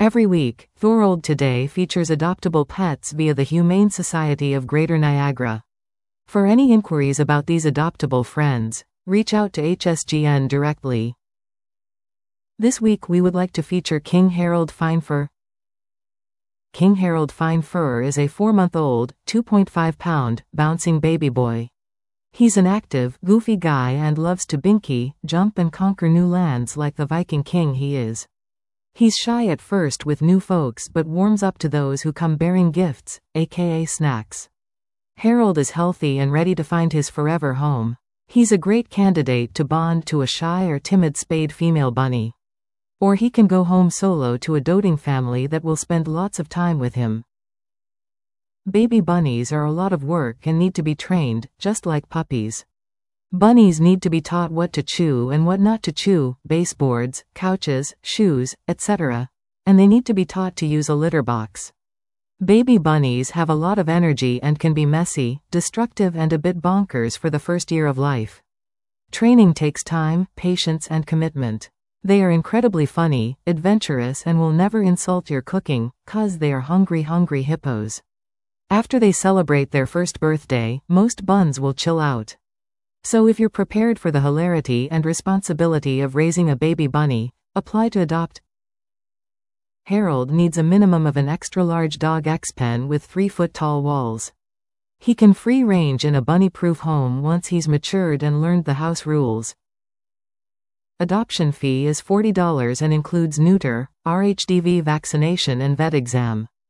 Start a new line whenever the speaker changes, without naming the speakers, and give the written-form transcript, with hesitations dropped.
Every week, Thorold Today features adoptable pets via the Humane Society of Greater Niagara. For any inquiries about these adoptable friends, reach out to HSGN directly. This week we would like to feature King Harold Fine Fur. King Harold Fine Fur is a 4-month-old, 2.5-pound, bouncing baby boy. He's an active, goofy guy and loves to binky, jump and conquer new lands like the Viking king he is. He's shy at first with new folks but warms up to those who come bearing gifts, aka snacks. Harold is healthy and ready to find his forever home. He's a great candidate to bond to a shy or timid spayed female bunny. Or he can go home solo to a doting family that will spend lots of time with him. Baby bunnies are a lot of work and need to be trained, just like puppies. Bunnies need to be taught what to chew and what not to chew, baseboards, couches, shoes, etc. And they need to be taught to use a litter box. Baby bunnies have a lot of energy and can be messy, destructive and a bit bonkers for the first year of life. Training takes time, patience and commitment. They are incredibly funny, adventurous and will never insult your cooking, 'cause they are hungry hippos. After they celebrate their first birthday, most buns will chill out. So if you're prepared for the hilarity and responsibility of raising a baby bunny, apply to adopt. Harold needs a minimum of an extra-large dog X-pen with 3-foot-tall walls. He can free range in a bunny-proof home once he's matured and learned the house rules. Adoption fee is $40 and includes neuter, RHDV vaccination and vet exam.